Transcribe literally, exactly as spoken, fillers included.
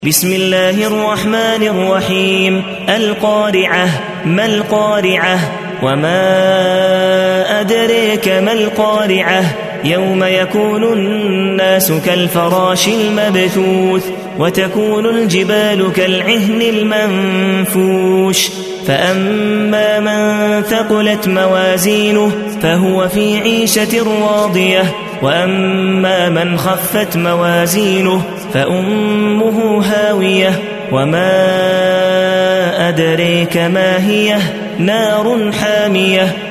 بسم الله الرحمن الرحيم. القارعة. ما القارعة؟ وما أدريك ما القارعة؟ يوم يكون الناس كالفراش المبثوث وتكون الجبال كالعهن المنفوش فأما من ثقلت موازينه فهو في عيشة راضية وأما من خفت موازينه فأمه هاوية وما أدريك ما هي؟ نار حامية.